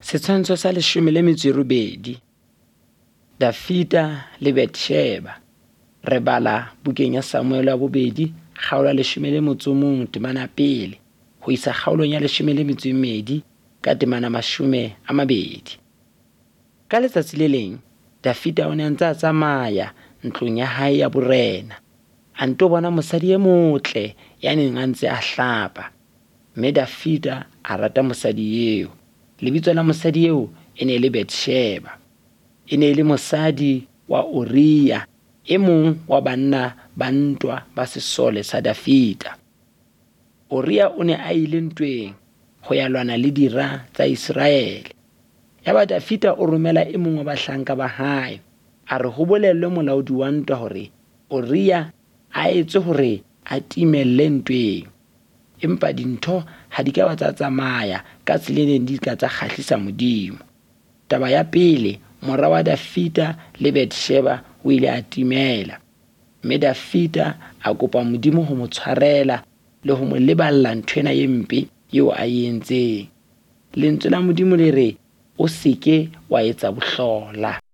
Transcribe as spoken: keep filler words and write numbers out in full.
Setshwantsho sa leshome le metso e robedi. Dafita le Betsheba. Re bala bukeng ya Samuele wa bobedi, kgaolo ya leshome le motso o mong temana pele, ho isa kgaolong ya leshome le metso e mmedi ka temana mashome a mabedi. Ka letsatsi le leng, Dafita o ne a ntse a tsamaya ntlong ya hae ya borena. A nto bona mosadi e motle ya neng a ntse a hlapa. Mme Dafita a rata mosadi eo. Lebitso la mosadi eo e ne le Betsheba. E ne le mosadi wa Uria, e mong wa banna ba ntwa ba sesole sa Dafita. Uria o ne a ile ntweng ho ya lwana le dira tsa Israele. Yaba Dafita o romela e mong wa bahlanka ba hae, a re ho bolellwe molaodi wa ntwa hore Uria a etse hore a timelle ntweng. Empa dintho ha di ka ba tsa tsamaya ka tseleng di ka tsa kgahlisa Modimo. Taba ya pele, mora wa Dafita le Betsheba o ile a timela. Mme Dafita a kopa Modimo ho mo tshwarela le ho mo leballa nthwena e mpe eo a entseng. Lentswe la Modimo le re o seke wa etsa bohlola.